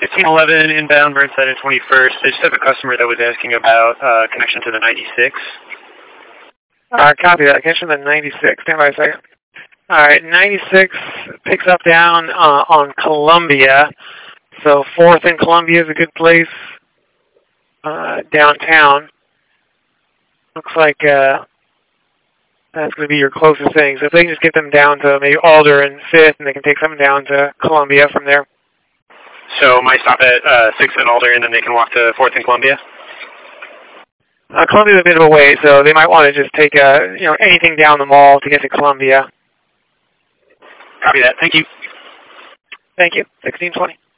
1511 inbound Burnside and 21st. I just have a customer that was asking about connection to the 96. Copy that. Connection to the 96. Stand by a second. All right, 96 picks up down on Columbia. So 4th and Columbia is a good place downtown. Looks like that's going to be your closest thing. So if they can just get them down to maybe Alder and 5th, and they can take something down to Columbia from there. So might stop at 6th and Alder, and then they can walk to 4th and Columbia? Columbia's a bit of a way, so they might want to just take anything down the mall to get to Columbia. Copy that. Thank you. Thank you. 1620.